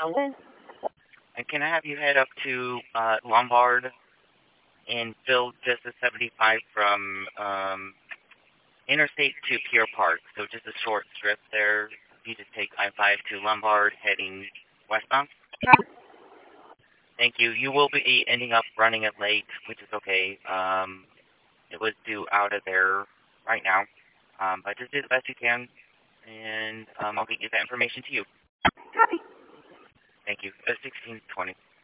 And can I have you head up to Lombard and build just a 75 from Interstate to Pier Park? So just a short strip there. You just take I-5 to Lombard heading westbound. Thank you. You will be ending up running it late, which is okay. It was due out of there right now. But just do the best you can, and I'll get you that information to you. Copy. Thank you. 1620.